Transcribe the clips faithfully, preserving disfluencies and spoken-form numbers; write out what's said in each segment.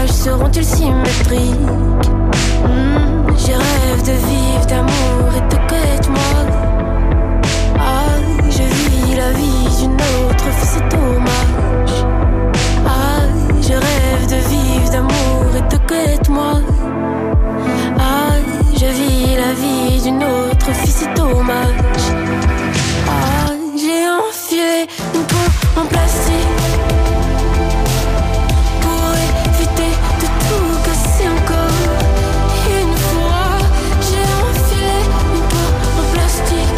nuages seront-ils symétriques? mmh, Je rêve de vivre d'amour et de quête-moi. Ah, je vis la vie d'une autre fille, c'est dommage. Ah, je rêve de vivre d'amour et de quête-moi. Ah, je vis la vie d'une autre fille, c'est dommage. Ah, j'ai enfilé une peau en plastique pour éviter de tout casser encore. Une fois, j'ai enfilé une peau en plastique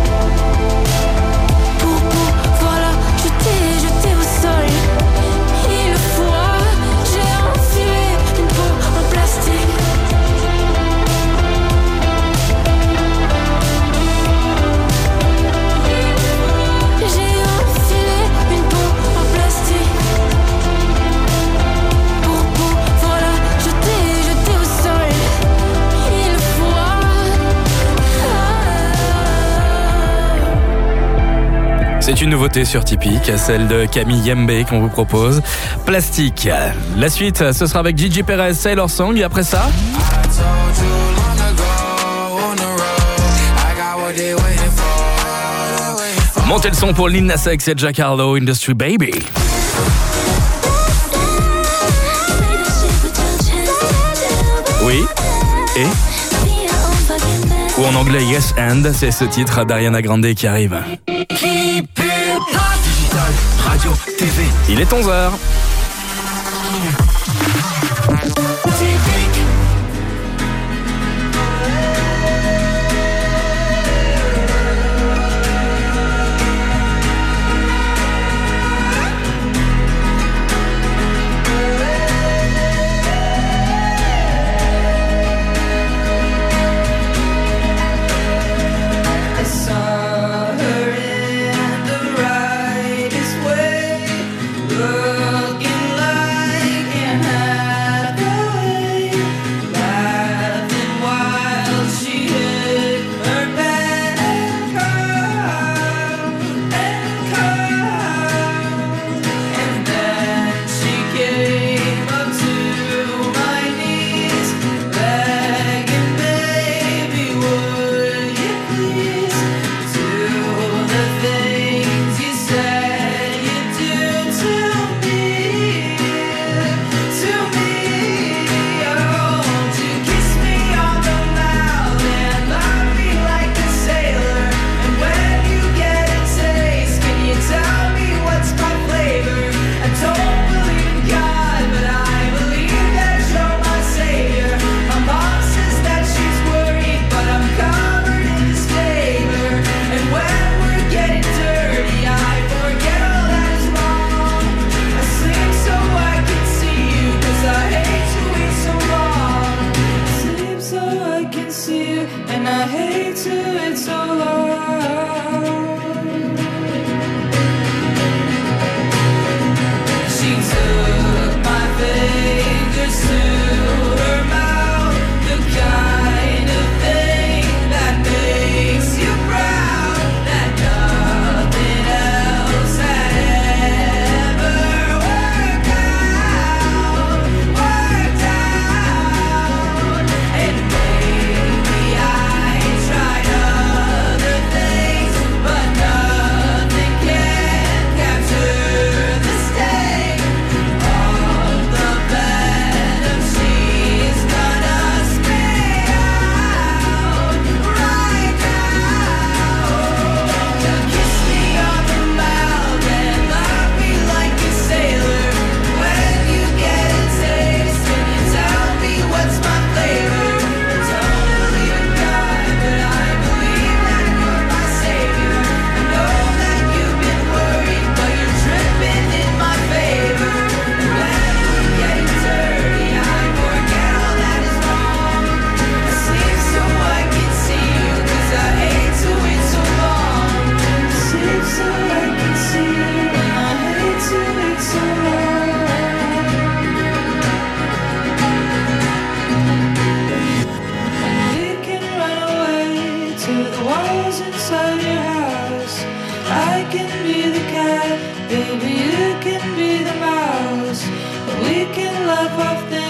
pour pouvoir la jeter, jeter au sol. Une fois, j'ai enfilé une peau en plastique. J'ai enfilé une peau en plastique pour pouvoir la jeter, jeter au sol. Une fois. C'est une nouveauté sur Typique, celle de Camille Yembe qu'on vous propose. Plastique. La suite, ce sera avec Gigi Perez, Sailor Song. Et après ça, montez le son pour Lil Nas X et Jack Harlow, Industry Baby. Oui, et ou en anglais Yes and, c'est ce titre d'Ariana Grande qui arrive. Digital, radio, T V. Il est onze heures. I saw her in the brightest way, looking like Anne Hathaway, laughing while she hit her bed and cried, and cried. And then she came up to my knees, begging, baby, would you please do the things you said you'd do to me, to me. Oh, won't you kiss me on the mouth and love me like a sailor? And when you get a taste, can you tell me what's my flavor? I don't believe in God, but I believe that you're my savior. My mom says that she's worried, but I'm covered in disfavor. And when we're getting dirty, I forget all that is wrong. I sleep so I can see you, 'cause I hate to wait so long. Sleep so I can see you, and I hate to wait so long. She took my fingers to her mouth, the kind of thing that makes you proud, that nothing else had ever worked out, worked out. And maybe I tried other things, but nothing can capture the sting of the venom she's gonna spit out right now. To kiss me on the mouth and love me like a sailor. When you get a taste, can you tell me what's my flavor? I don't believe in God, but I believe that you're my savior. I know that you've been worried, but you're tripping in my favor. And when we're getting dirty, I forget all that is wrong. I sleep so I can see you, 'cause I hate to wait so long. I sleep so I can see you, and I hate to wait so long. And we can run away to the walls inside your house. I can be the cat, baby, you can be the mouse. We can laugh off the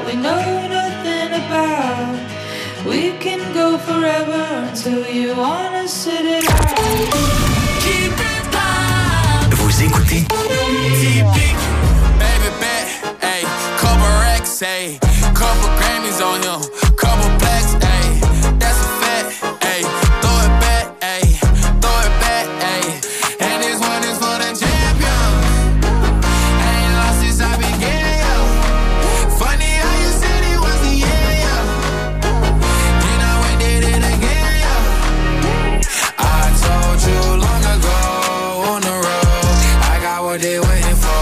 that we know nothing about. We can go forever until you wanna sit it out. Keep it down. Vous écoutez Typique, baby bet, ayy, couple racks, ayy, couple Grammys on him, couple plaques, ayy, that's a fact, ayy, throw it back, ayy, throw it back, ayy, and this one is for the champion. Ain't lost since I began, yo. Funny how you said it was the year, yo. Then I went did it again, yo. I told you long ago on the road, I got what they waiting for.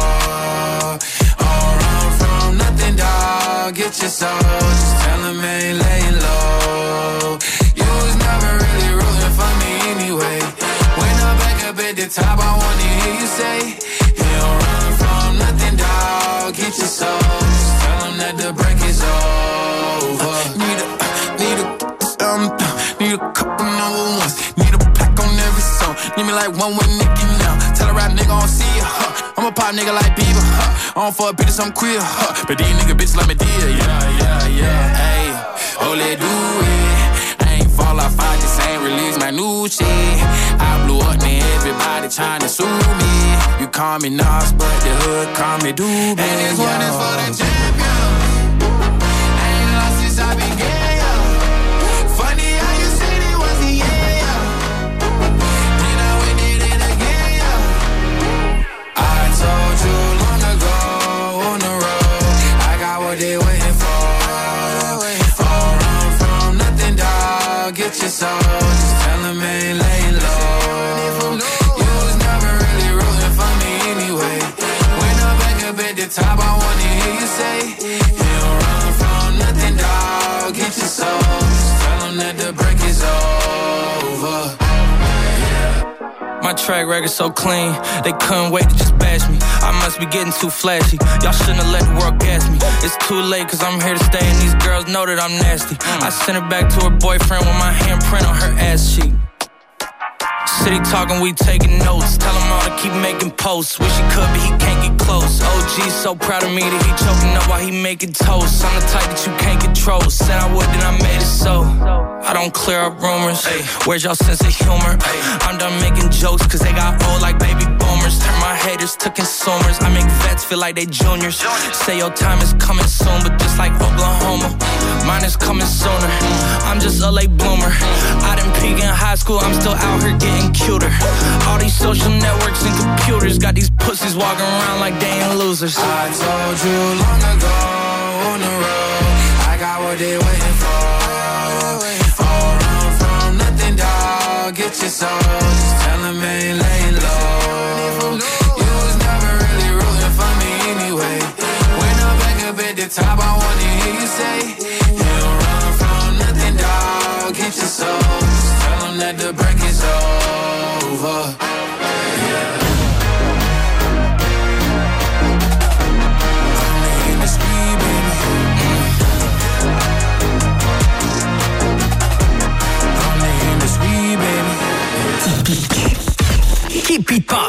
All run from nothing, dog. Get your soul, just tell them ain't laying low. You was never really rooting for me anyway. When I'm back up at the top, I wanna hear you say, you don't run from nothing, dog. Get your soul, just tell them that the break is over. Need a, need a, um, need a couple number ones. Need a plaque on every song. Need me like one with Nicki now. Tell a rap nigga I don't see ya, huh. I'm a pop nigga like Bieber, huh. I don't fuck bitches, I'm queer, huh. But these nigga bitches like me dear, yeah, yeah, yeah. Ayy, oh, let do it. I ain't fall off, I just ain't release my new shit. I blew up, man, everybody tryna sue me. You call me Nas, but the hood call me Doobie. And this one is for the champion. I ain't lost since I began, yo. Funny how you said it was the year, yo. Then I went did it again, yo. I told you long ago on the road, I got what they waiting for. All run from nothing, dog. Get your soul, just tell them ain't laying low. You was never really rooting for me anyway. When I'm back up at the top, I wanna hear you say, you don't run from nothing, dog. Get your soul, just tell them that the break is over. My track record so clean, they couldn't wait to just bash me. I must be getting too flashy, y'all shouldn't have let the world gas me. It's too late cause I'm here to stay and these girls know that I'm nasty. I sent her back to her boyfriend with my handprint on her ass cheek. City talking, we taking notes. Tell him all to keep making posts. Wish he could, but he can't get close. O G's so proud of me that he choking up while he making toast. I'm the type that you can't control. Said I would, then I made it so. I don't clear up rumors. Ay, where's y'all sense of humor? Ay, I'm done making jokes cause they got old like baby boomers. Turn my haters to consumers. I make vets feel like they juniors. Say your time is coming soon, but just like Oklahoma, mine is coming sooner. I'm just a late bloomer. I didn't peak in high school, I'm still out here getting cuter. All these social networks and computers got these pussies walking around like they ain't losers. I told you long ago on the road, I got what they waiting for. All run from nothing, dog. Get your soul, just tell them ain't laying low. You was never really rooting for me anyway. When I'm back up at the top, I wanna hear you say, you don't run from nothing, dog. Get your soul, just tell them that the break is over. Yeah. Only in the street, baby. Only in the street, baby. Keep it up.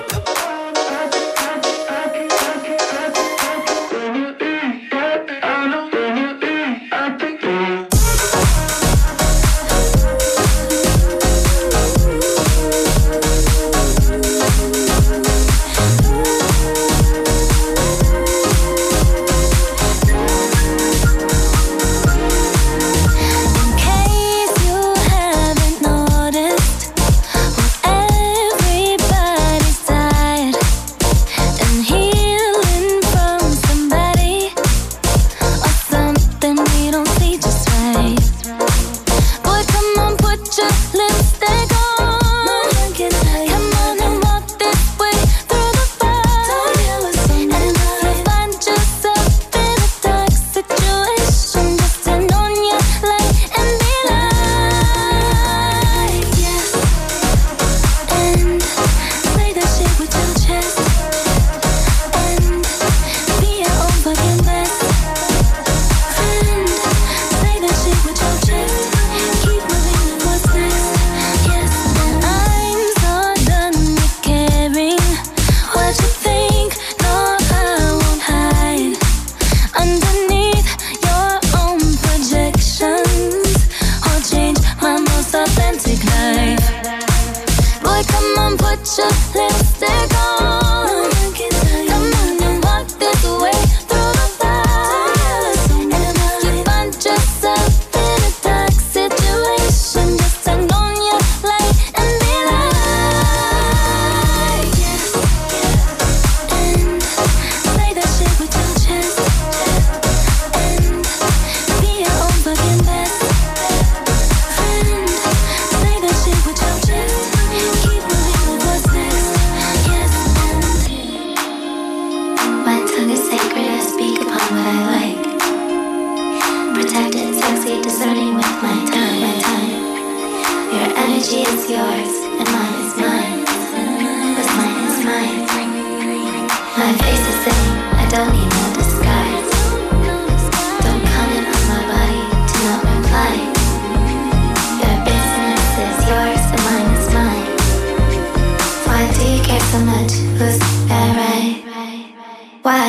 yours and mine is mine. What's mine is mine. My face is saying I don't need no disguise. Don't comment on my body, do not reply. Your business is yours and mine is mine. Why do you care so much? Who's that right? Why?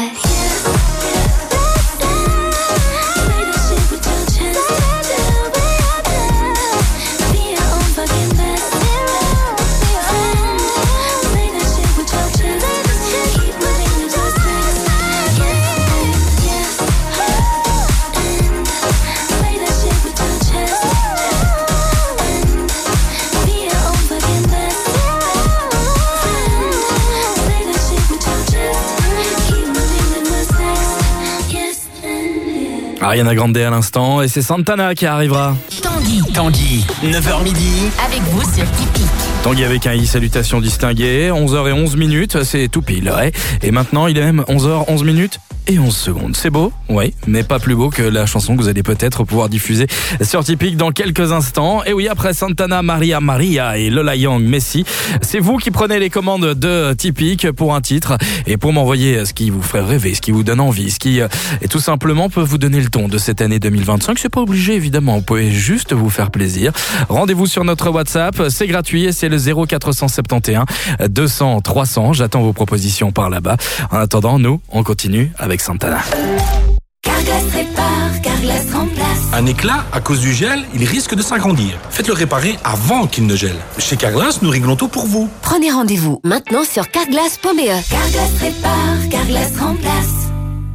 Ariana Grande à l'instant et c'est Santana qui arrivera. Tanguy. Tanguy, neuf heures midi. Avec vous sur Tipeee. Tanguy avec un i, salutations distinguées. onze heures onze minutes, c'est tout pile, ouais. Et maintenant, il est même onze heures onze minutes et onze secondes. C'est beau, oui, mais pas plus beau que la chanson que vous allez peut-être pouvoir diffuser sur Tipeee dans quelques instants. Et oui, après Santana, Maria Maria et Lola Young, Messi, c'est vous qui prenez les commandes de Tipeee pour un titre et pour m'envoyer ce qui vous ferait rêver, ce qui vous donne envie, ce qui et tout simplement peut vous donner le ton de cette année deux mille vingt-cinq. C'est pas obligé, évidemment, vous pouvez juste vous faire plaisir. Rendez-vous sur notre WhatsApp, c'est gratuit et c'est le zéro quatre cent soixante et onze deux cents trois cents. J'attends vos propositions par là-bas. En attendant, nous, on continue avec Santana. Carglass répare, Carglass remplace. Un éclat, à cause du gel, il risque de s'agrandir. Faites-le réparer avant qu'il ne gèle. Chez Carglass, nous réglons tout pour vous. Prenez rendez-vous maintenant sur carglass point b e. Carglass répare, Carglass remplace.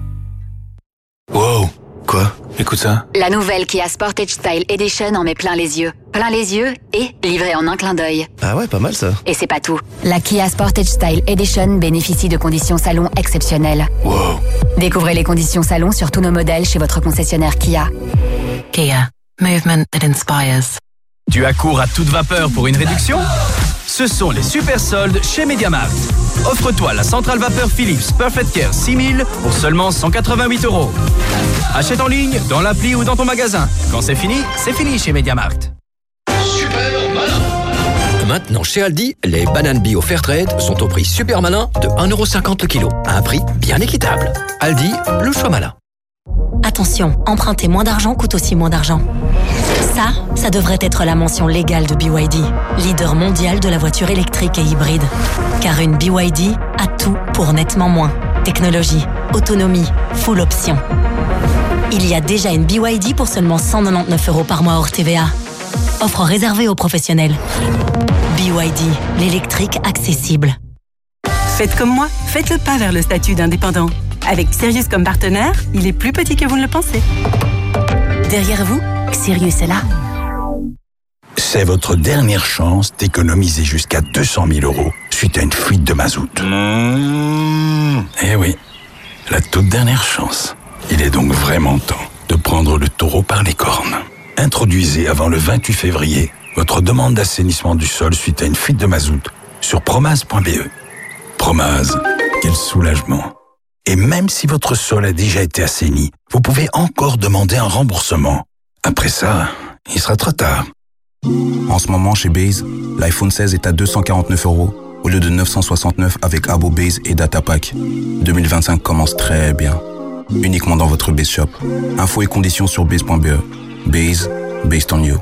Wow. Quoi? Écoute ça. La nouvelle Kia Sportage Style Edition en met plein les yeux. Plein les yeux et livré en un clin d'œil. Ah ouais, pas mal ça. Et c'est pas tout. La Kia Sportage Style Edition bénéficie de conditions salon exceptionnelles. Wow. Découvrez les conditions salon sur tous nos modèles chez votre concessionnaire Kia. Kia. Movement that inspires. Tu accours à toute vapeur pour une réduction? Ce sont les super soldes chez MediaMarkt. Offre-toi la centrale vapeur Philips Perfect Care six mille pour seulement cent quatre-vingt-huit euros. Achète en ligne, dans l'appli ou dans ton magasin. Quand c'est fini, c'est fini chez MediaMarkt. Super malin. Maintenant chez Aldi, les bananes bio Fairtrade sont au prix super malin de un euro cinquante le kilo. À un prix bien équitable. Aldi, le choix malin. Attention, emprunter moins d'argent coûte aussi moins d'argent. Ça, ça devrait être la mention légale de B Y D, leader mondial de la voiture électrique et hybride. Car une B Y D a tout pour nettement moins. Technologie, autonomie, full option. Il y a déjà une B Y D pour seulement cent quatre-vingt-dix-neuf euros par mois hors T V A. Offre réservée aux professionnels. B Y D, l'électrique accessible. Faites comme moi, faites le pas vers le statut d'indépendant. Avec Sirius comme partenaire, il est plus petit que vous ne le pensez. Derrière vous, Sirius est là. C'est votre dernière chance d'économiser jusqu'à deux cent mille euros suite à une fuite de mazout. Mmh. Eh oui, la toute dernière chance. Il est donc vraiment temps de prendre le taureau par les cornes. Introduisez avant le vingt-huit février votre demande d'assainissement du sol suite à une fuite de mazout sur promase point b e. Promase, quel soulagement. Et même si votre sol a déjà été assaini, vous pouvez encore demander un remboursement. Après ça, il sera trop tard. En ce moment, chez Base, l'iPhone seize est à deux cent quarante-neuf euros au lieu de neuf cent soixante-neuf avec Abo Base et Data Pack. deux mille vingt-cinq commence très bien. Uniquement dans votre Base Shop. Infos et conditions sur base point b e. Base, based on you.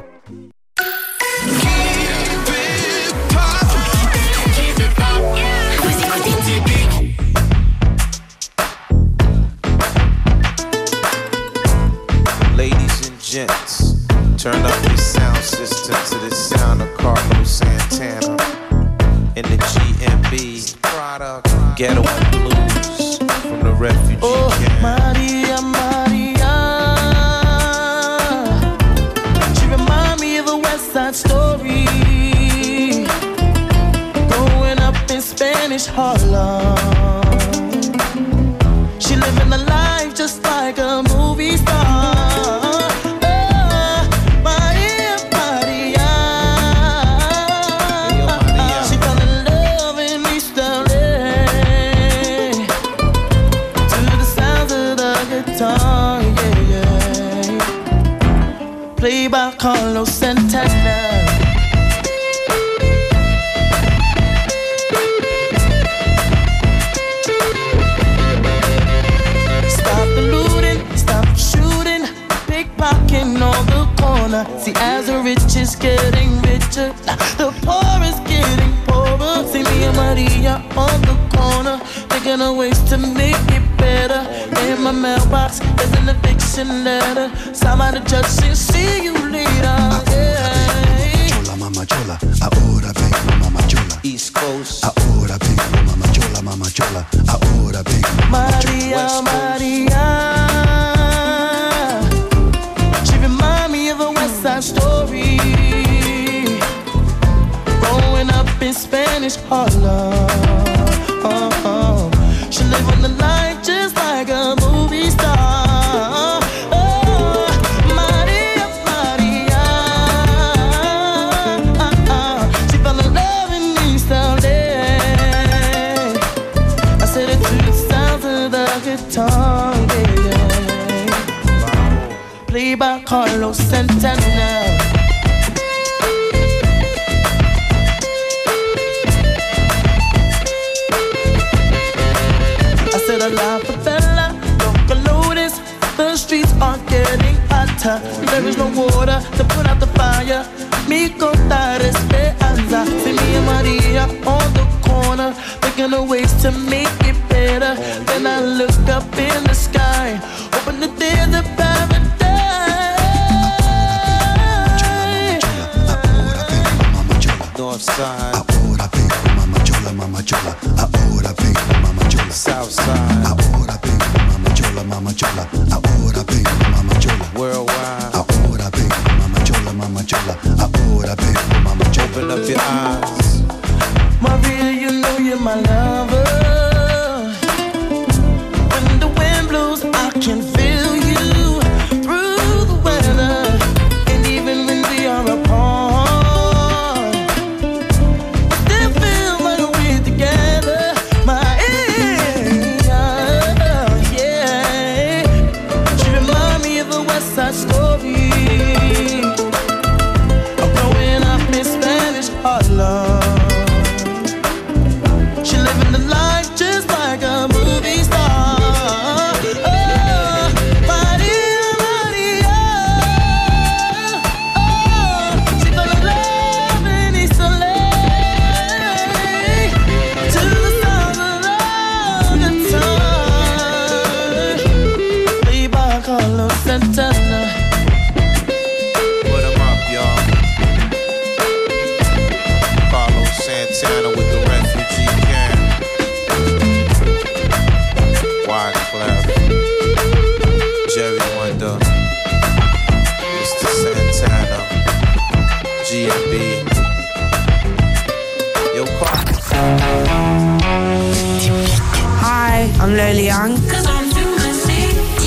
Gents, turn up your sound system to the sound of Carlos Santana in the G M B Ghetto and Blues from the refugee oh, camp. Maria, Maria, she remind me of a West Side Story, growing up in Spanish Harlem. She living the life just like a movie star. Played by Carlos Santana. corner. See, as the rich is getting richer, the poor is getting poorer. See me and Maria on the corner, thinking of ways to make it better. In my mailbox, there's an eviction letter. Somebody judge and see you later. Yeah. Chola, mama chola, ahora vengo, mama chola. East Coast, ahora vengo, mama chola, mama chola, ahora vengo, mama chola. Maria, Maria, she remind me of a West Side Story. Growing up in Spanish Harlem, oh, oh. She live on the line just like a movie star. Oh, Maria, Maria, she fell in love in East L A. I said it to the sounds of the guitar, yeah, yeah. Played by Carlos Santana. La favela, local notice, the streets are getting hotter. There is no water to put out the fire. Mi contar esperanza. See me and Maria on the corner, thinking of ways to make it better. Then I look up in the sky, hoping that there's a paradise. North side, ahora vengo, mama chola, mama chola, ahora vengo, mama chola. South side, ahora vengo, mama chola, mama chola, ahora vengo, mama chola. Worldwide, ahora vengo, mama chola, mama chola, ahora vengo, mama chola. Open up your eyes, Maria, you know you're my lover. When the wind blows, I can feel you through the weather, and even when we are apart. That story of growing up in Spanish Harlem. She living the life just like a movie star. Oh, Maria, Maria, oh, she fell in love in East L A. To the sound of the guitar, played by Carlos Santana. Santana with the refugee camp. Wyclef, Jerry Wonder, Mister Santana, G M B. Yo, Hi, I'm Lily Young. Cause I'm too messy.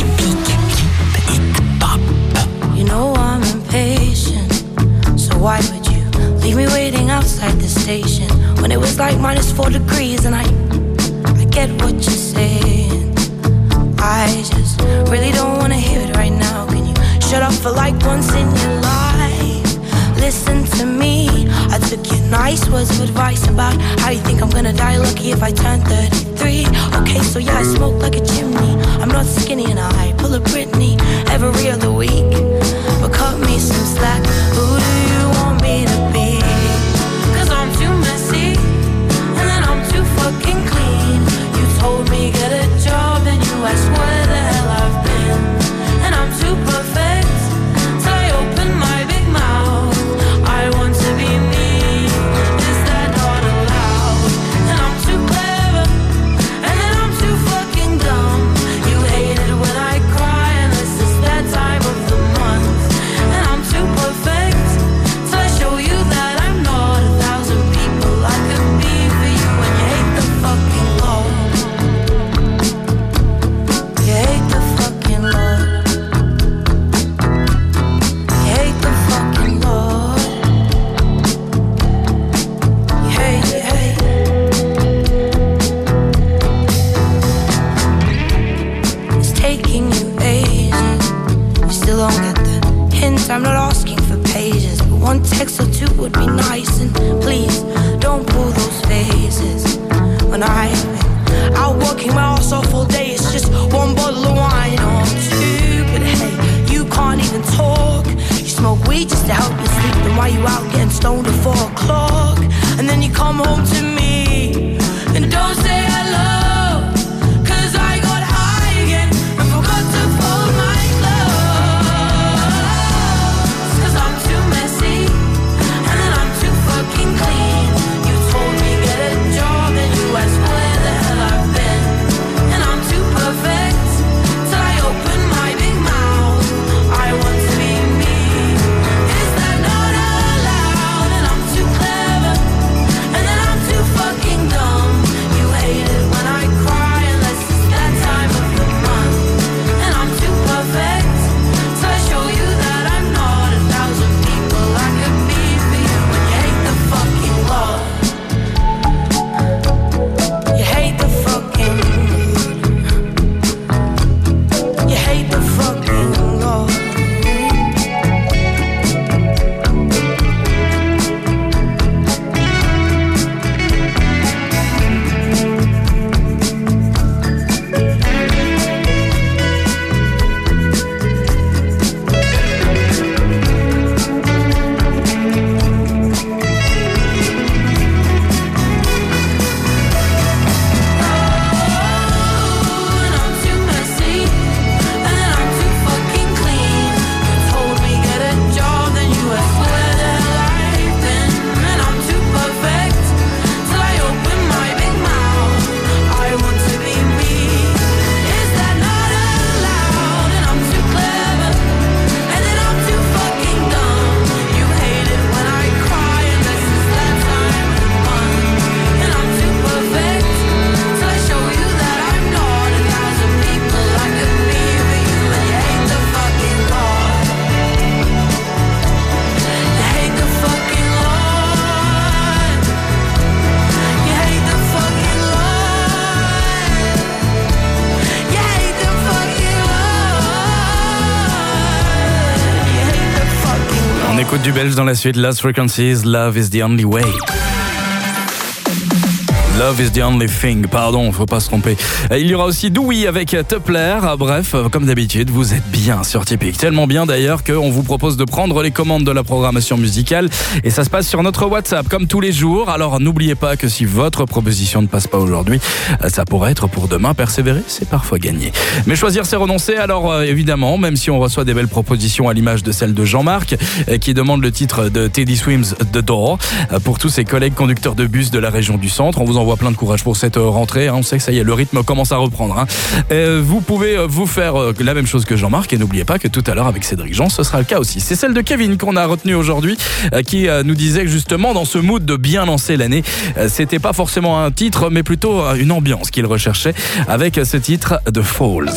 You know I'm impatient, so why would you leave me waiting outside the station when it was like minus four degrees? And I, I get what you're saying. I just really don't wanna hear it right now. Can you shut up for like once in your life? Listen to me. I took your nice words of advice about how you think I'm gonna die lucky if I turn thirty-three. Okay, so yeah, I smoke like a chimney. I'm not skinny and I pull a Britney every other week. But cut me some slack. Who do you want me to be? Cause I'm too messy, and then I'm too fucking clean. You told me get a job, and you asked where the hell I've been. And I'm too perfect, so I open my big mouth. I want to be me, is that not allowed? And I'm too clever, and then I'm too fucking dumb. You hate it when I cry, unless it's that time of the weed just to help you sleep. Then why you out getting stoned at four o'clock? And then you come home to me and don't say hello, 'cause I got high again and forgot to fold my clothes. 'Cause I'm too messy and then I'm too fucking clean. You told me get a job and you asked where the hell I've been, and I'm too perfect till I open my big mouth. I want to be me. Is that not allowed? And I'm too clever and then I'm too fucking dumb. You hate it when I cry unless it's that time of the month, and I'm too perfect till I show you that I'm not a thousand people I could be for you. And you hate the fucking law. You hate the fucking You hate the fucking law. And I'm too messy and then I'm too fucking clean. You told me get a job, then you asked where the hell I've been, and I'm too perfect till I open my big mouth. I want to be me. Is that not allowed? And I'm too clever and then I'm too fucking dumb. You hate it when I cry unless it's that time of the month, and I'm too perfect till I show you that I'm not a thousand people I could be for you. And you hate the fucking law. You hate the fucking law. You hate the fucking law. You hate the fucking law. You hate the fucking law. On écoute du belge dans la suite. Lost Frequencies, Love is the only way. Love is the only thing, pardon, faut pas se tromper. Il y aura aussi Doui avec Tupler. Bref, comme d'habitude, vous êtes bien sur Tipeee. Tellement bien d'ailleurs qu'on vous propose de prendre les commandes de la programmation musicale. Et ça se passe sur notre WhatsApp, comme tous les jours. Alors n'oubliez pas que si votre proposition ne passe pas aujourd'hui, ça pourrait être pour demain. Persévérer, c'est parfois gagner. Mais choisir, c'est renoncer. Alors euh, évidemment, même si on reçoit des belles propositions à l'image de celle de Jean-Marc, euh, qui demande le titre de Teddy Swims, The Door, euh, pour tous ses collègues conducteurs de bus de la région du centre. On vous envoie plein de courage pour cette rentrée, hein. On sait que ça y est, le rythme commence à reprendre, hein. euh, Vous pouvez vous faire la même chose que Jean-Marc, et n'oubliez pas que tout à l'heure avec Cédric Jean, ce sera le cas aussi. C'est celle de Kevin qu'on a retenue aujourd'hui, euh, qui euh, nous disait que justement dans ce mood de bien lancer l'année, euh, c'était pas forcément un titre mais plutôt euh, une ambiance qu'il recherchait avec ce titre de Falls.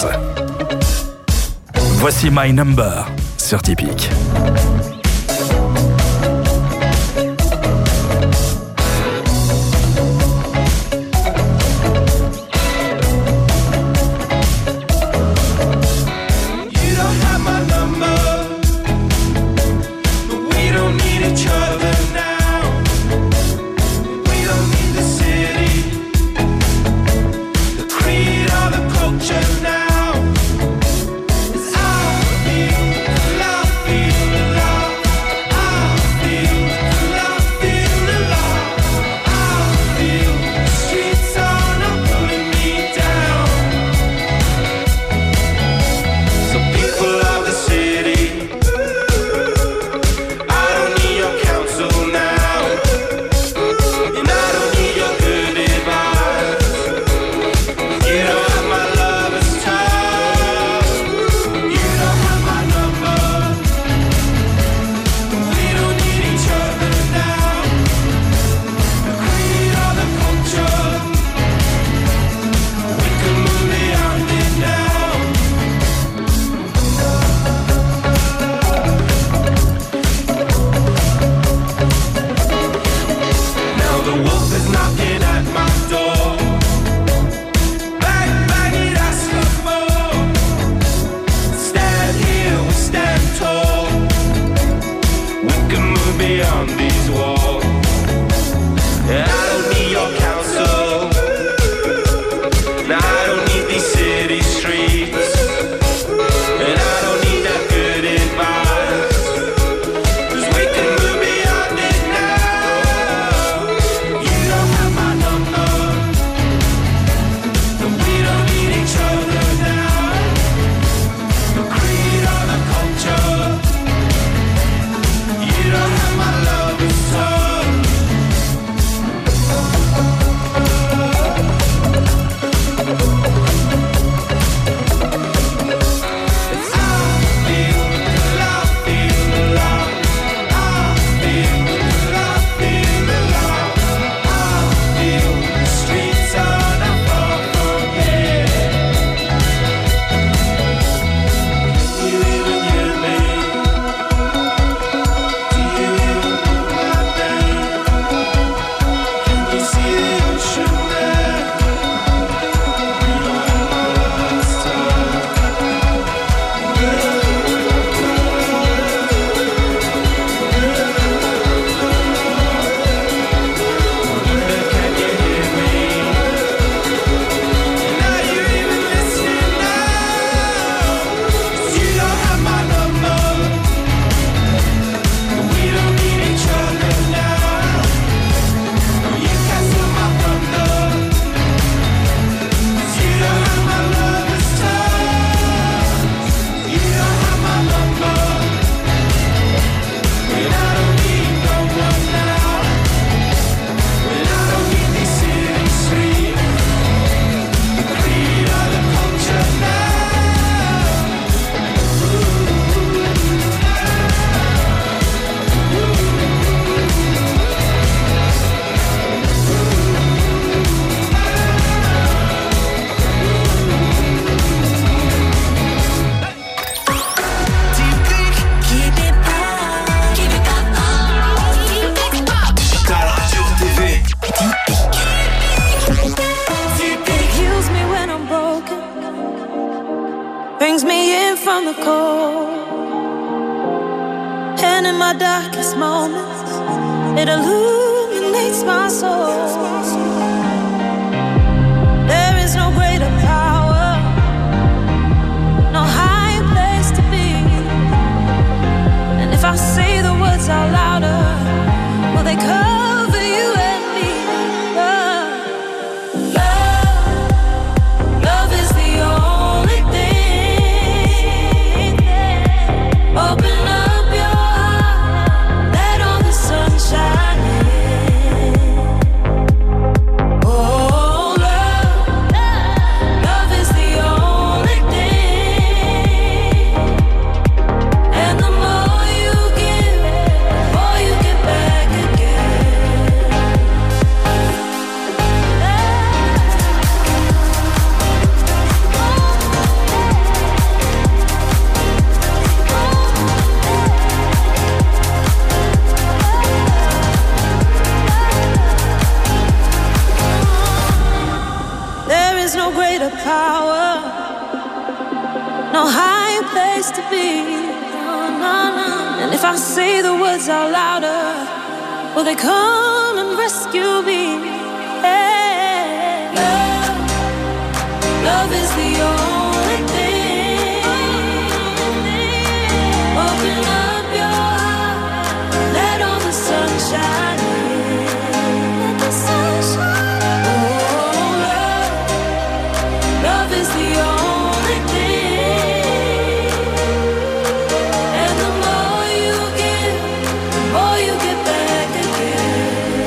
Voici My Number sur Tipeee. chemical. And in my darkest moments, it illuminates my soul. There is no greater power, no higher place to be. And if I say the words out louder, will they cover you and me? Love, love, love is the only thing. Open up your heart, let all the sun shine in. Oh, love, love is the only thing. And the more you give, the more you get back again. There is no greater power, no higher place to be. No, no, no. And if I say the words out louder, will they come and rescue me? Yeah. Love, love is the only thing. Open up your heart, let all the sun shine in. Let the sun shine in. Oh, love, love is the only thing. And the more you give, the more you get back again.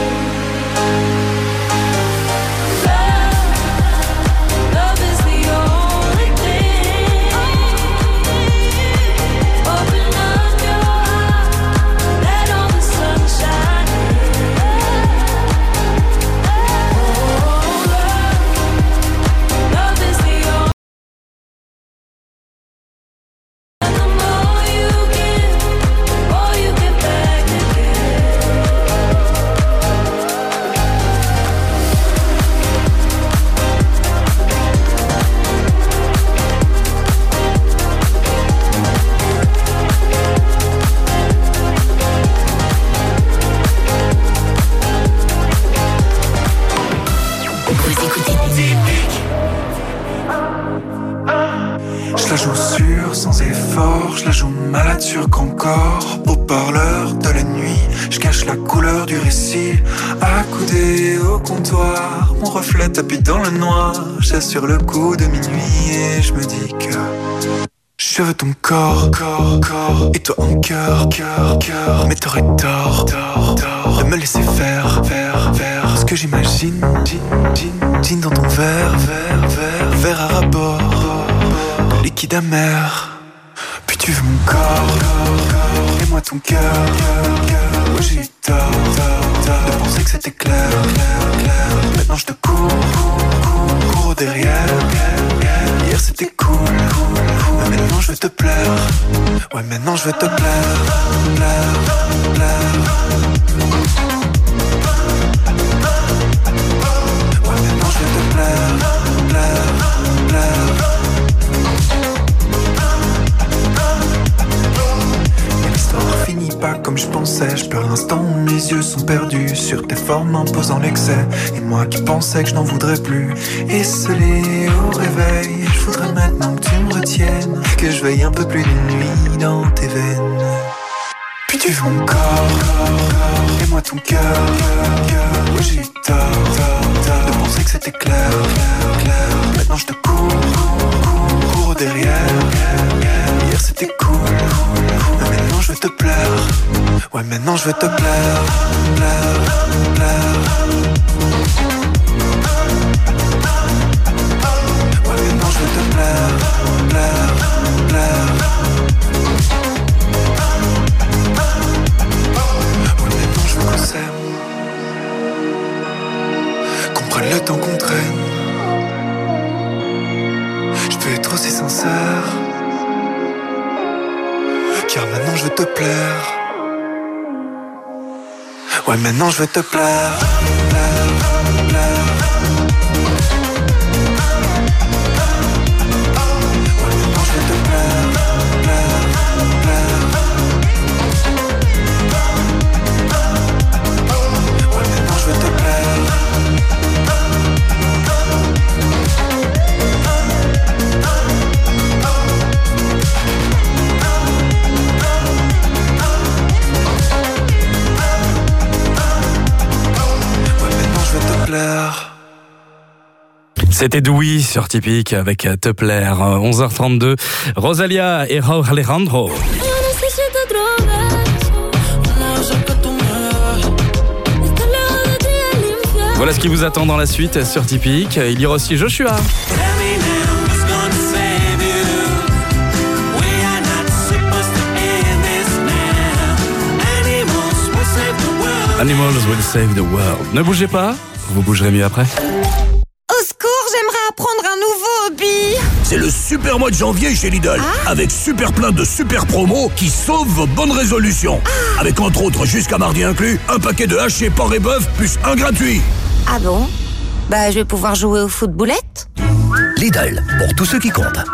Love, love is the only thing. Open up your heart, let all the sun shine in. Oh, love, love is the only. And the more you give, the more you get back again. Vous écoutez Je la joue sûre, sans effort, je la joue malade sur grand corps. Au parleur de la nuit, je cache la couleur du récit. Accoudé au comptoir, mon reflet tapis dans le noir. J'assure le coup de minuit et je me dis que je veux ton corps, corps, corps. Et toi en cœur, cœur, cœur. Mais t'aurais tort, tort, tort de me laisser faire, faire, faire ce que j'imagine, gin, gin, gin dans ton verre, verre, verre, verre à rabord, de liquide amer. Puis tu veux mon corps, corps, corps. Et moi ton cœur, cœur, cœur. Moi j'ai eu tort, tort, tort de penser que c'était clair, clair, clair. Maintenant je te cours, cours, cours, cours au derrière. Hier c'était cool, cool, cool. Mais maintenant je veux te plaire. Ouais maintenant je veux te plaire, plaire, plaire. Ouais maintenant je veux te plaire, plaire, plaire. L'histoire finit pas comme je pensais. Je pleure l'instant où mes yeux sont perdus sur tes formes imposant l'excès. Et moi qui pensais que je n'en voudrais plus. Esselé au réveil, je voudrais maintenant que tu me retiennes, que je veille un peu plus de nuit dans tes veines. Puis tu veux mon corps, corps, corps. Et moi ton cœur, cœur, cœur. Ouais j'ai eu tort, tort, tort de penser que c'était clair, clair, clair. Maintenant je te cours, cours, cours, cours au derrière. Hier c'était cool, cool, cool. Mais maintenant je veux te plaire. Ouais maintenant je veux te plaire, plaire, plaire. Ouais maintenant je veux te plaire, plaire, plaire. Ouais maintenant je veux qu'on s'aime, qu'on prenne le temps qu'on traîne. Je peux être aussi sincère, car maintenant je veux te plaire. Ouais maintenant je veux te plaire, plaire, plaire. Ouais maintenant je veux te plaire. C'était Dewey sur Typique avec Te plaire. onze heures trente-deux. Rosalia et Raúl Alejandro. Voilà ce qui vous attend dans la suite sur Typique. Il y aura aussi Joshua. Animals will save the world. Ne bougez pas, vous bougerez mieux après. Au secours, j'aimerais apprendre un nouveau hobby. C'est le super mois de janvier chez Lidl. Ah. Avec super plein de super promos qui sauvent vos bonnes résolutions. Ah. Avec entre autres, jusqu'à mardi inclus, un paquet de haché porc et bœuf plus un gratuit. Ah bon? Bah, je vais pouvoir jouer au footboulette. Lidl, pour tous ceux qui comptent.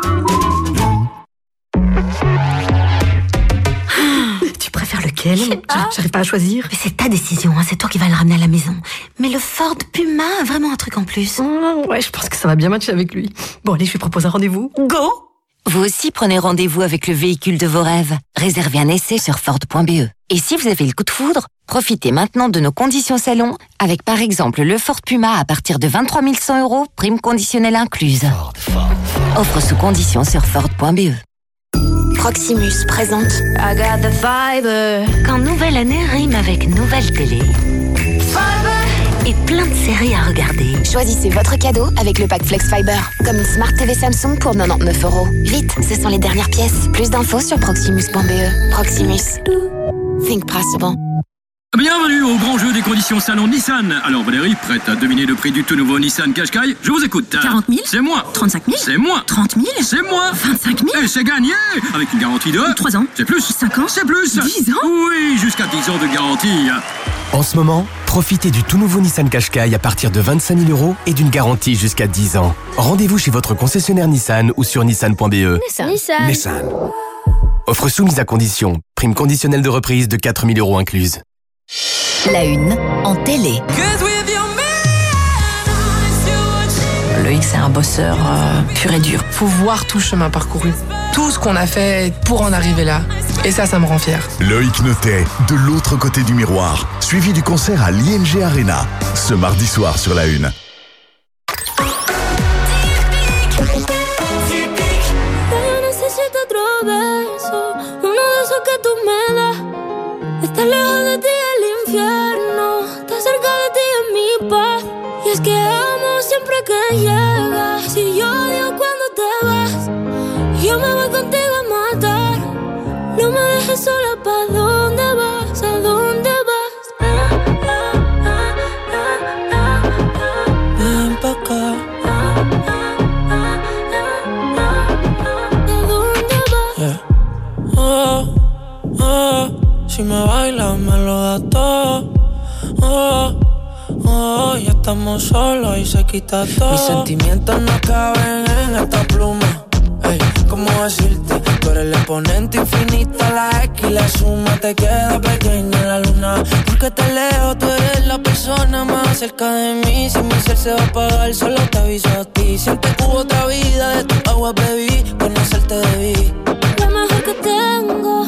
Tu préfères lequel? J'arrive pas à choisir. Mais c'est ta décision, hein. C'est toi qui vas le ramener à la maison. Mais le Ford Puma a vraiment un truc en plus. Mmh, ouais, je pense que ça va bien matcher avec lui. Bon, allez, je lui propose un rendez-vous. Go! Vous aussi prenez rendez-vous avec le véhicule de vos rêves. Réservez un essai sur Ford point B E. Et si vous avez le coup de foudre, profitez maintenant de nos conditions salon avec par exemple le Ford Puma à partir de vingt-trois mille cent euros, prime conditionnelle incluse. Ford, Ford, Ford. Offre sous conditions sur Ford point B E. Proximus présente I got the fiber. Quand nouvelle année rime avec nouvelle télé Fiber et plein de séries à regarder. Choisissez votre cadeau avec le pack Flex Fiber. Comme une Smart T V Samsung pour quatre-vingt-dix-neuf euros. Vite, ce sont les dernières pièces. Plus d'infos sur proximus point B E. Proximus. Think possible. Bienvenue au grand jeu des conditions salon Nissan. Alors Valérie, prête à deviner le prix du tout nouveau Nissan Qashqai? Je vous écoute. quarante mille. C'est moi. trente-cinq mille. C'est moi. trente mille. C'est moi. vingt-cinq mille. Et c'est gagné. Avec une garantie de... trois ans. C'est plus. cinq ans. C'est plus. dix ans. Oui, jusqu'à dix ans de garantie. En ce moment, profitez du tout nouveau Nissan Qashqai à partir de vingt-cinq mille euros et d'une garantie jusqu'à dix ans. Rendez-vous chez votre concessionnaire Nissan ou sur nissan point B E. Nissan. Nissan. Nissan. Offre soumise à condition. Prime conditionnelle de reprise de quatre mille euros incluse. La une en télé. Loïc, c'est un bosseur euh, pur et dur. Faut voir tout le chemin parcouru. Tout ce qu'on a fait pour en arriver là. Et ça, ça me rend fier. Loïc Notet, de l'autre côté du miroir. Suivi du concert à l'I N G Arena. Ce mardi soir sur La Une. Estar lejos de ti el infierno, estar cerca de ti es mi paz. Y es que amo siempre que llegas. Y yo odio cuando te vas. Yo me voy contigo a matar. No me dejes sola, ¿pa' dónde vas? ¿A dónde vas? Ah, ah, ah, ah, ah, ah. Ven pa' acá. Ah, ah, ah, ah, ah. ¿A dónde vas? Yeah. Oh, oh. Si me bailas me lo das todo. Oh, oh, ya estamos solos y se quita todo. Mis sentimientos no caben en esta pluma. Ey, ¿cómo decirte? Tú eres el exponente infinito, la X y la suma te queda pequeña en la luna. Porque te leo, tú eres la persona más cerca de mí. Si mi ser se va a apagar, solo te aviso a ti. Siempre hubo otra vida, de tu agua bebí, conocerte debí. Lo mejor que tengo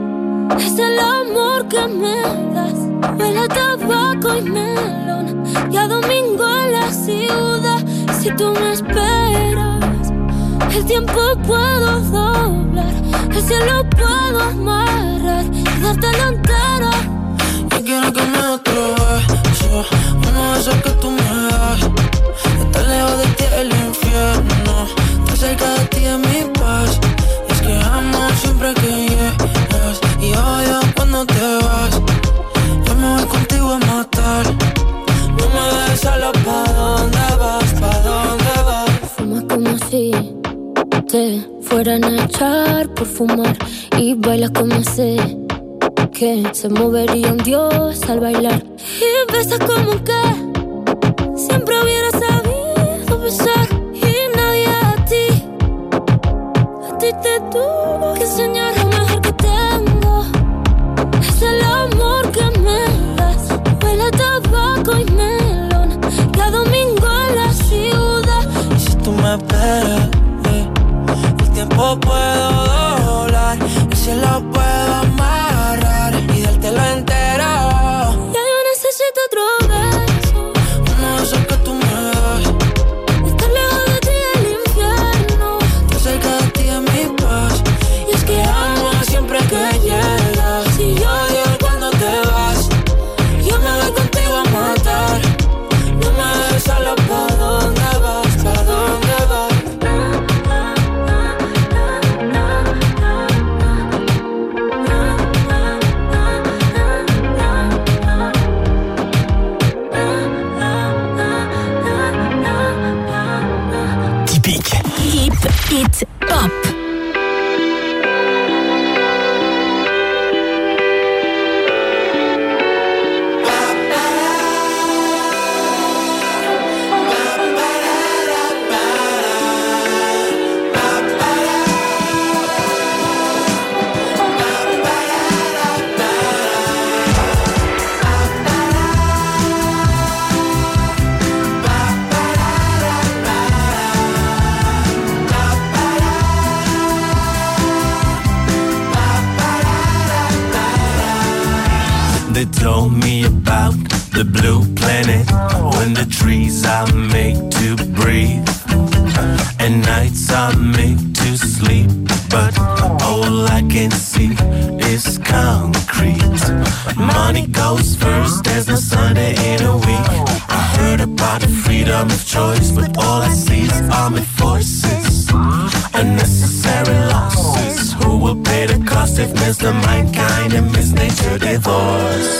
es el amor que me das. Huele a tabaco y melón y a domingo en la ciudad. Si tú me esperas, el tiempo puedo doblar, el cielo puedo amarrar y dártelo entero. Yo quiero que me otro beso, uno de esos que tú me das. Estar lejos de ti es el infierno, estar cerca de ti es mi paz. Y es que amo siempre que llegas y odio cuando te vas. Yo me voy contigo a matar. No me dejes sola, ¿pa' dónde vas? ¿Pa' dónde vas? Fumas como si te fueran a echar por fumar y bailas como sé que se movería un dios al bailar. Y besas como que siempre hubiera sabido besar y nadie a ti, a ti te tuvo que enseñar. Lo mejor que tengo es el amor que me das. Huele a tabaco y melón y a domingo en la ciudad. Y si tú me esperas, eh, el tiempo puedo doblar, el cielo puedo amarrar y dártelo entero. Ya yo necesito otro beso, uno de esos que tú me das. Estar lejos épique. Hip Hit Pop. They told me about the blue planet, when the trees are made to breathe and nights are made to sleep, but all I can see is concrete. Money goes first, there's no Sunday in a week. I heard about the freedom of choice, but all I see is armed forces, unnecessary losses. Who will pay the cost if Mister Mankind and Miss Nature divorce?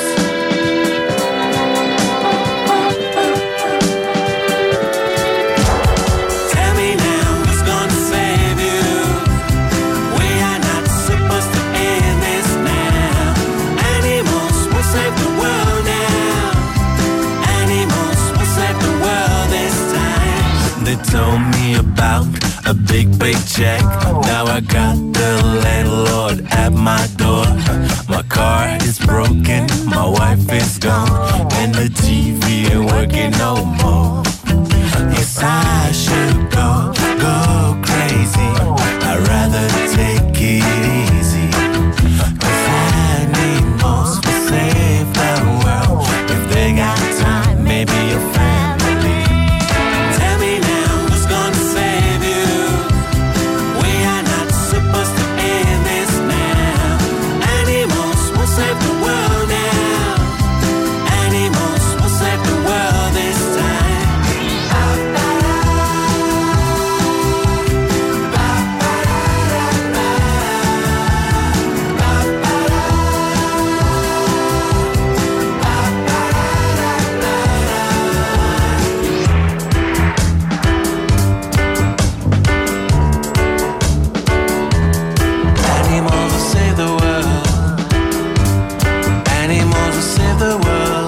Tell me now, who's gonna save you? We are not supposed to end this now. Animals will save the world now. Animals will save the world this time. They told me about a big paycheck. Now I got the landlord at my door. My car is broken, my wife is gone, and the T V ain't working no more. Yes, I should go, go crazy. I'd rather take it easy, 'cause animals will save the world if they got time, maybe a family. Tell me now, who's gonna save you? We are not supposed to end this now. Animals will save the world now. Animals will save the world this time. Animals will save the world. Animals will save the world.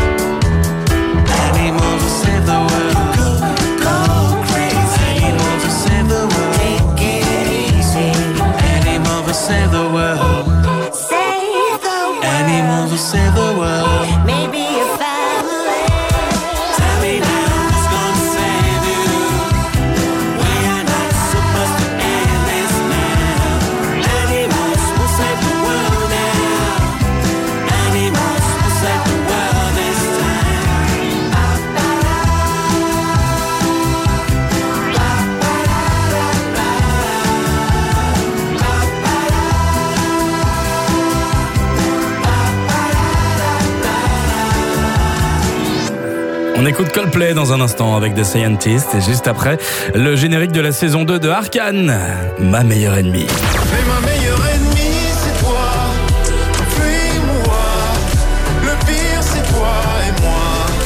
Animals will save the world. Go, go crazy. Animals will save the world. Take it easy. Animals will save the world. Save the world. Animals will save the world. Maybe a family. Tell me now, who's gonna save you? We are not supposed to end this now. Animals will save the world now. Animals will save the world this On écoute Coldplay dans un instant avec The Scientist et juste après, le générique de la saison deux de Arcane, Ma meilleure ennemie. Mais ma meilleure ennemie, c'est toi. Fuis-moi. Le pire, c'est toi et moi.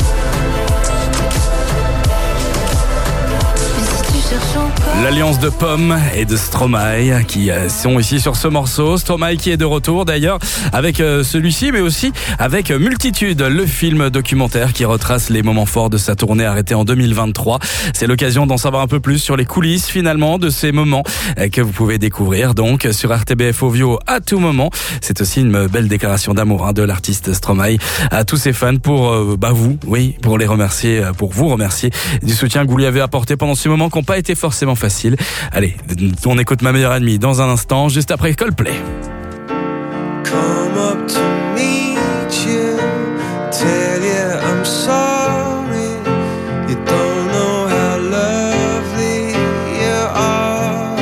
L'alliance de Pomme et de Stromae qui sont ici sur ce morceau. Stromae qui est de retour d'ailleurs avec celui-ci, mais aussi avec Multitude, le film documentaire qui retrace les moments forts de sa tournée arrêtée en deux mille vingt-trois. C'est l'occasion d'en savoir un peu plus sur les coulisses finalement de ces moments que vous pouvez découvrir donc sur R T B F Ovio à tout moment. C'est aussi une belle déclaration d'amour hein, de l'artiste Stromae à tous ses fans pour euh, bah vous, oui, pour les remercier, pour vous remercier du soutien que vous lui avez apporté pendant ces moments qui n'ont pas été forcément faciles. Allez, on écoute Ma meilleure ennemie dans un instant, juste après Coldplay. Come up to meet you, tell you I'm sorry. You don't know how lovely you are.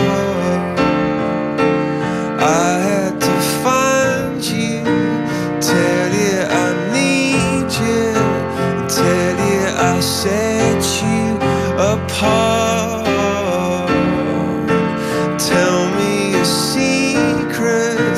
I had to find you, tell you I need you, tell you I set you apart. Tell me a secret.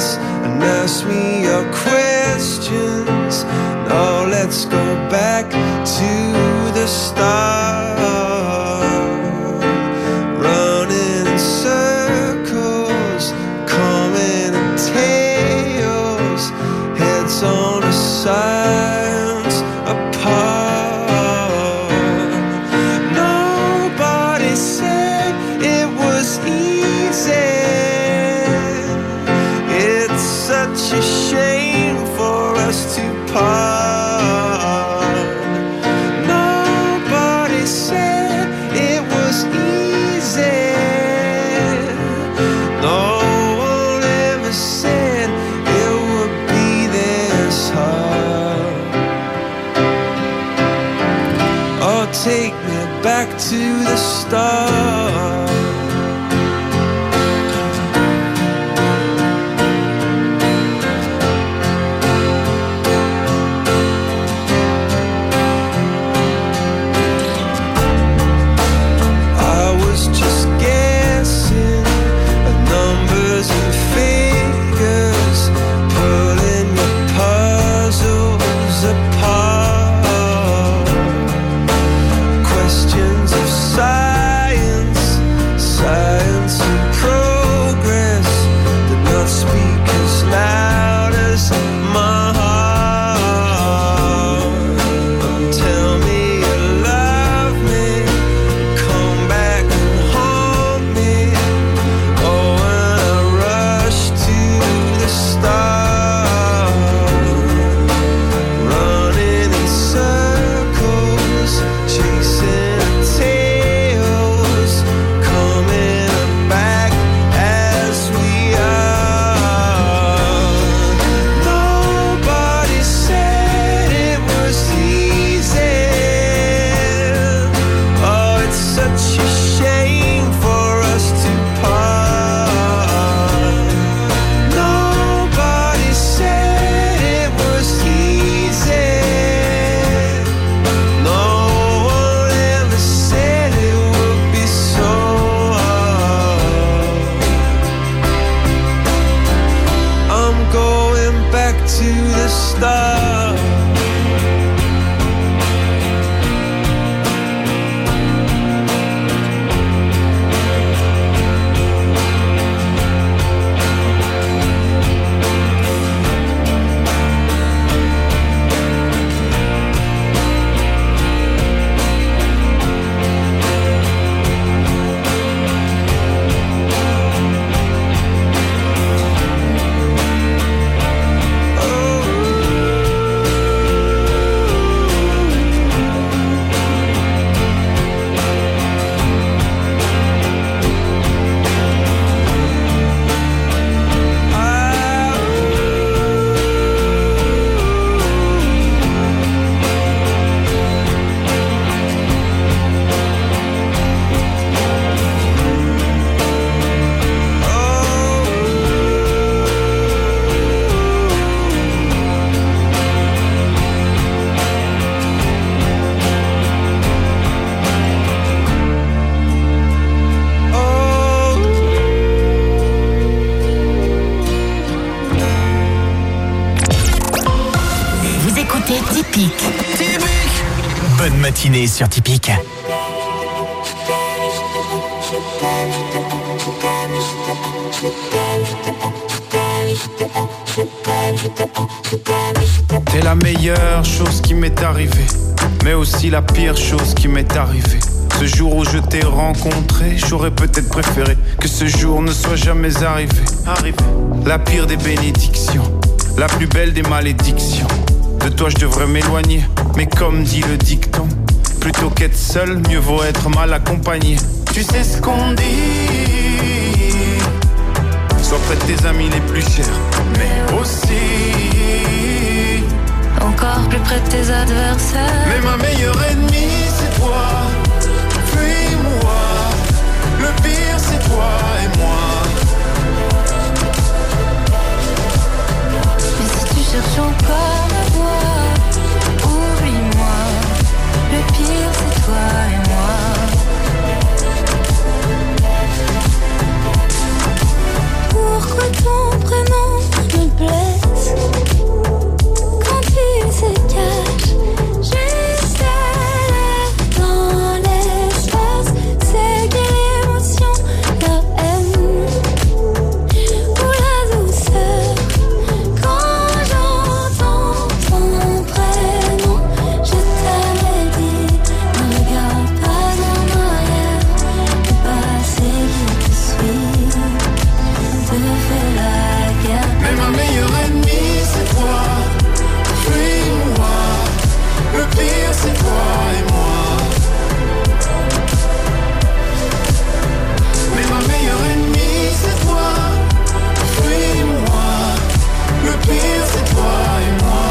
matinée sur Typique. T'es la meilleure chose qui m'est arrivée, mais aussi la pire chose qui m'est arrivée. Ce jour où je t'ai rencontré, j'aurais peut-être préféré que ce jour ne soit jamais arrivé. Arrivé. La pire des bénédictions, la plus belle des malédictions. De toi je devrais m'éloigner, mais comme dit le dicton, plutôt qu'être seul, mieux vaut être mal accompagné. Tu sais ce qu'on dit, sois près de tes amis les plus chers, mais aussi encore plus près de tes adversaires. Mais ma meilleure ennemie c'est toi, fuis-moi. Le pire c'est toi et moi. Mais si tu cherches encore la voie, oublie-moi. Le pire c'est toi et moi. Pourquoi ton prénom me blesse quand il se cache juste là dans l'espace? C'est quelle émotion, la haine ou la douceur? Quand j'entends ton prénom, je t'avais dit, ne regarde pas en arrière. Le passé qui te suit te fait la guerre. Mais ma meilleure ennemie c'est toi, fuis-moi. Le pire c'est toi et moi. Mais ma meilleure ennemie c'est toi, fuis-moi. Le pire c'est toi et moi.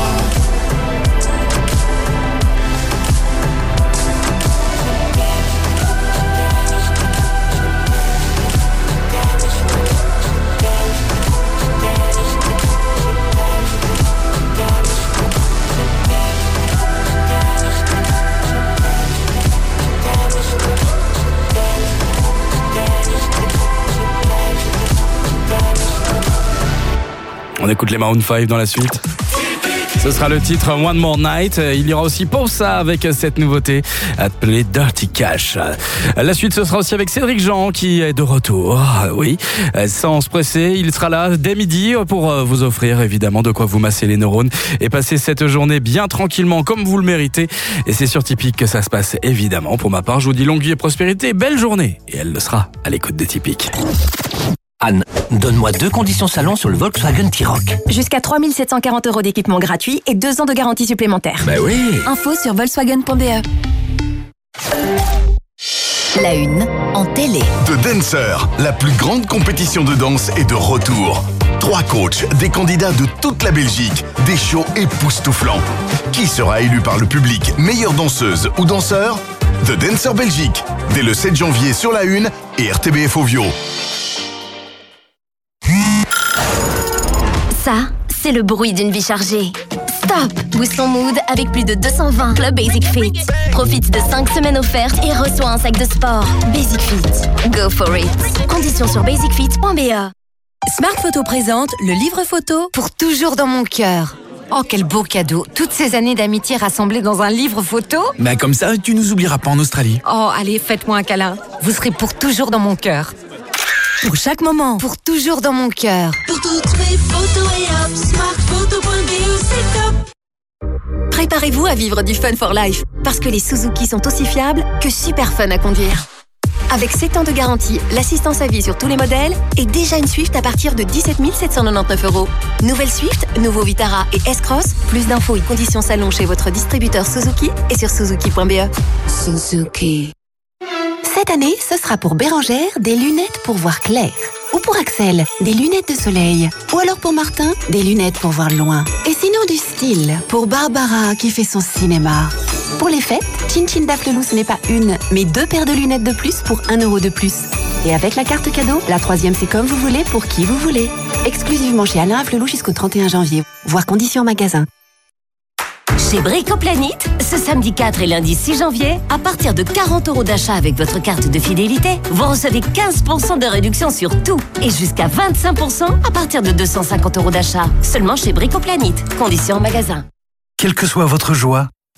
On écoute les Maroon five dans la suite. Ce sera le titre One More Night. Il y aura aussi Pausa avec cette nouveauté appelée Dirty Cash. La suite, ce sera aussi avec Cédric Jean qui est de retour. Oui, sans se presser, il sera là dès midi pour vous offrir évidemment de quoi vous masser les neurones et passer cette journée bien tranquillement comme vous le méritez. Et c'est sur Typique que ça se passe évidemment. Pour ma part, je vous dis longue vie et prospérité, belle journée. Et elle le sera à l'écoute des Typiques. Anne, donne-moi deux conditions salon sur le Volkswagen T-Roc. Jusqu'à trois mille sept cent quarante euros d'équipement gratuit et deux ans de garantie supplémentaire. Bah oui. Info sur volkswagen point b e. La une en télé. The Dancer, la plus grande compétition de danse est de retour. Trois coachs, des candidats de toute la Belgique, des shows époustouflants. Qui sera élu par le public meilleure danseuse ou danseur? The Dancer Belgique, dès le sept janvier sur la une et R T B F Ovio. Ça, c'est le bruit d'une vie chargée. Stop! Boost ton mood avec plus de deux cent vingt Club Basic Fit. Profite de cinq semaines offertes et reçois un sac de sport. Basic Fit. Go for it. Conditions sur basic fit point b e. Smart Photo présente le livre photo Pour toujours dans mon cœur. Oh, quel beau cadeau. Toutes ces années d'amitié rassemblées dans un livre photo. Bah comme ça, tu nous oublieras pas en Australie. Oh, allez, faites-moi un câlin. Vous serez pour toujours dans mon cœur. Pour chaque moment. Pour toujours dans mon cœur. Pour toutes mes photos et hop, smartphoto point b e, c'est top. Préparez-vous à vivre du fun for life. Parce que les Suzuki sont aussi fiables que super fun à conduire. Avec sept ans de garantie, l'assistance à vie sur tous les modèles et déjà une Swift à partir de dix-sept mille sept cent quatre-vingt-dix-neuf euros. Nouvelle Swift, nouveau Vitara et S-Cross. Plus d'infos et conditions salon chez votre distributeur Suzuki et sur suzuki point b e. Suzuki. Cette année, ce sera pour Bérangère des lunettes pour voir clair. Ou pour Axel, des lunettes de soleil. Ou alors pour Martin, des lunettes pour voir loin. Et sinon du style, pour Barbara qui fait son cinéma. Pour les fêtes, Chin Chin d'Afflelou, ce n'est pas une, mais deux paires de lunettes de plus pour un euro de plus. Et avec la carte cadeau, la troisième c'est comme vous voulez pour qui vous voulez. Exclusivement chez Alain Afflelou jusqu'au trente et un janvier. Voir conditions en magasin. Chez Bricoplanète, ce samedi quatre et lundi six janvier, à partir de quarante euros d'achat avec votre carte de fidélité, vous recevez quinze pour cent de réduction sur tout et jusqu'à vingt-cinq pour cent à partir de deux cent cinquante euros d'achat. Seulement chez Bricoplanète. Conditions en magasin. Quelle que soit votre joie,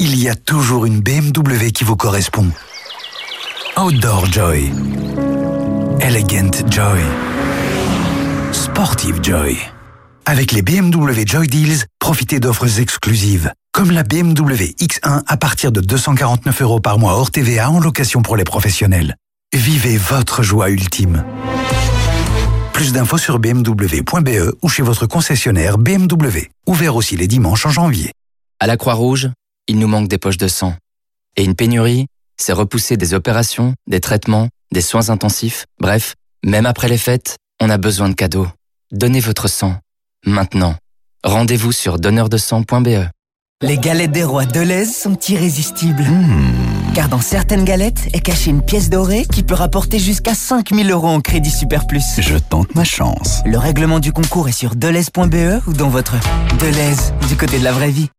il y a toujours une B M W qui vous correspond. Outdoor Joy. Elegant Joy. Sportive Joy. Avec les B M W Joy Deals, profitez d'offres exclusives, comme la B M W X un à partir de deux cent quarante-neuf euros par mois hors T V A en location pour les professionnels. Vivez votre joie ultime. Plus d'infos sur b m w point b e ou chez votre concessionnaire B M W. Ouvert aussi les dimanches en janvier. À la Croix-Rouge, il nous manque des poches de sang. Et une pénurie, c'est repousser des opérations, des traitements, des soins intensifs. Bref, même après les fêtes, on a besoin de cadeaux. Donnez votre sang. Maintenant. Rendez-vous sur donneur de sang point b e. Les galettes des rois Deleuze sont irrésistibles. Mmh. Car dans certaines galettes est cachée une pièce dorée qui peut rapporter jusqu'à cinq mille euros en crédit Super Plus. Je tente ma chance. Le règlement du concours est sur deleuze point b e ou dans votre Deleuze, du côté de la vraie vie.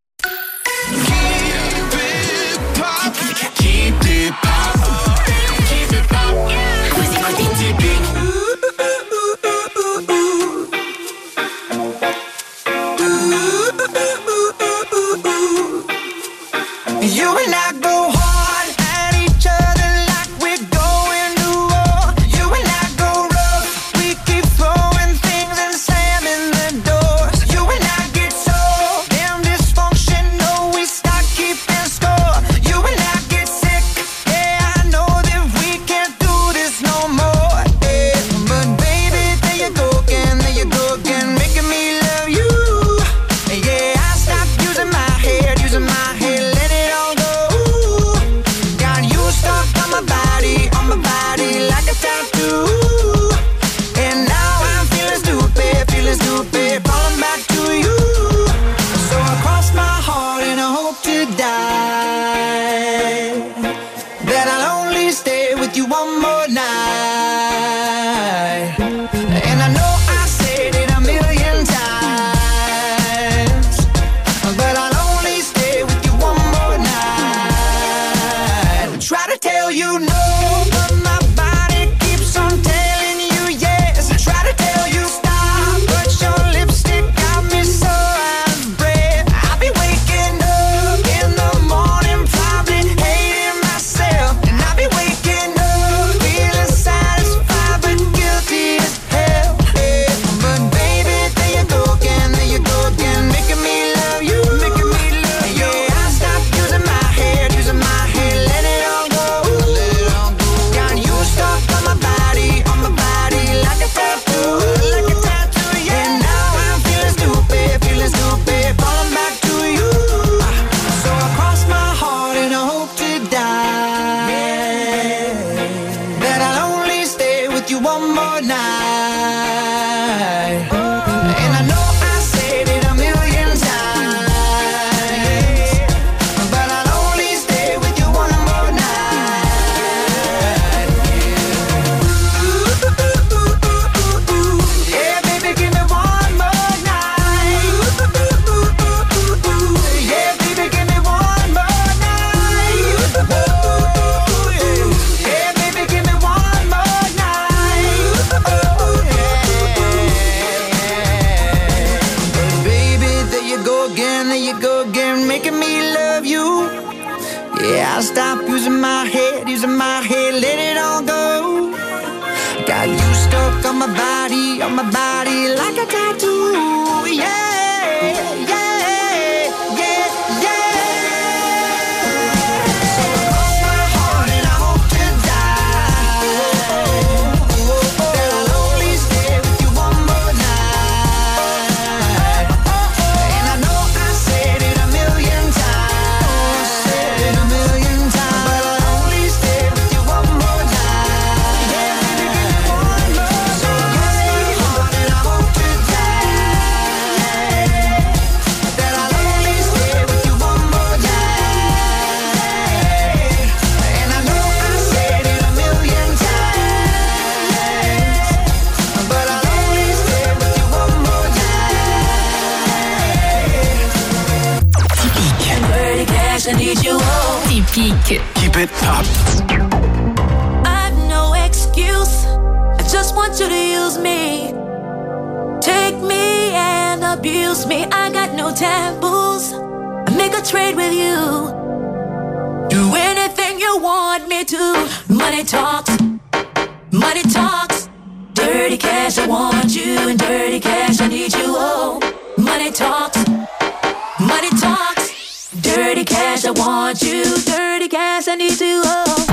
You and I go hard at each other like we're going to war. You and I go rough, we keep throwing things and slamming the doors. You and I get so damn dysfunctional, we start keeping score. You and I get sick, yeah, I know that we can't do this no more. Yeah. But baby, there you go again, there you go again, making me love you. Yeah, I stopped using my head, using my head. Yeah, I stopped using my head, using my head, let it all go. Got you stuck on my body, on my body like a tattoo. Yeah, yeah, yeah, yeah. So cross my heart and I hope to die. That I'll only stay with you one more night. And I know I said it a million times, said it a million times, but I'll only stay with you one more night. Yeah, baby, give me one more. So cross my heart and I hope to die. That I'll only stay with you one more night. And I know I said it a million times, but I'll only stay with you one more night. Typique. Dirty cash, I need you all. Typique. Keep it up. I've no excuse. I just want you to use me. Take me and abuse me. I got no taboos. I make a trade with you. you want me to. Money talks, money talks. Dirty cash, I want you, and dirty cash, I need you. Oh, money talks, money talks. Dirty cash, I want you, dirty cash, I need you. Oh.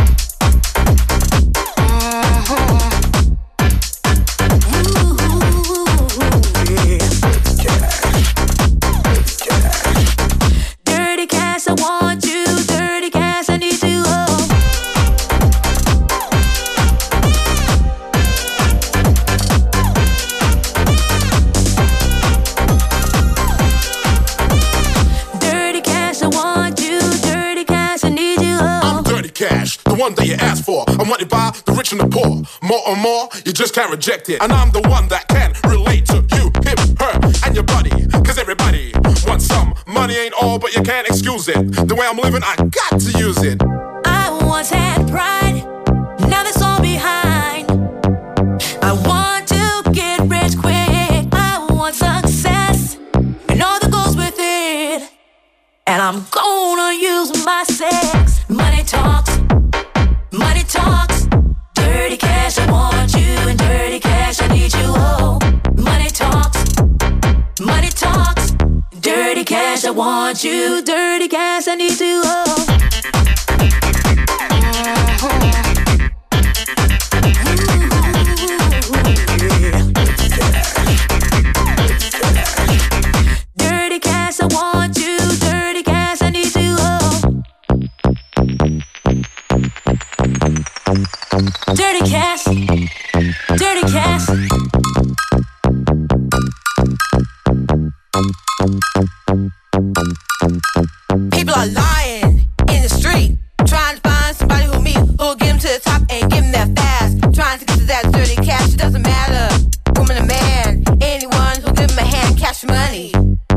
Dirty cash, I want you. Dirty cash, I need you. Oh. Dirty cash, I want you. Dirty cash, I need you. Oh. I'm dirty cash, the one that you asked for. I'm wanted by the rich and the poor. More and more, you just can't reject it. And I'm the one that can relate to you, him, her, and your buddy. Cause everybody wants some. Money ain't all, but you can't excuse it. The way I'm living, I got to use it. I once had pride, now that's all behind. I want to get rich quick. I want success, and all that goes with it. And I'm gonna use my sex. Money talks, money talks. Dirty cash, I want you, and dirty cash, I need you. Oh, money talks, money talks. Dirty cash, I want you, dirty cash, I need you. Oh. Dirty cash, I want you, dirty cash, I need you. Oh. Dirty cash, dirty cash. People are lying in the street, trying to find somebody who'll meet, who'll get them to the top and get them there fast. Trying to get to that dirty cash, it doesn't matter. Woman or man, anyone who'll give them a hand, cash money.